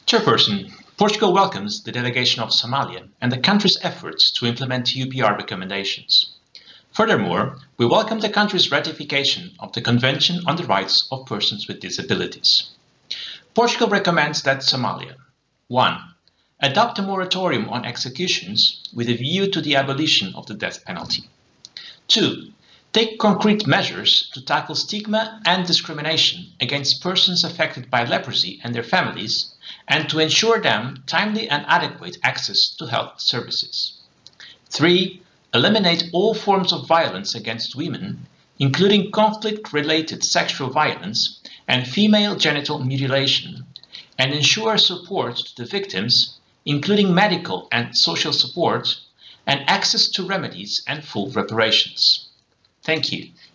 Chairperson, Portugal welcomes the delegation of Somalia and the country's efforts to implement UPR recommendations. Furthermore, we welcome the country's ratification of the Convention on the Rights of Persons with Disabilities. Portugal recommends that Somalia 1. Adopt a moratorium on executions with a view to the abolition of the death penalty. 2. Take concrete measures to tackle stigma and discrimination against persons affected by leprosy and their families, and to ensure them timely and adequate access to health services. 3. Eliminate all forms of violence against women, including conflict-related sexual violence and female genital mutilation, and ensure support to the victims, including medical and social support, and access to remedies and full reparations. Thank you.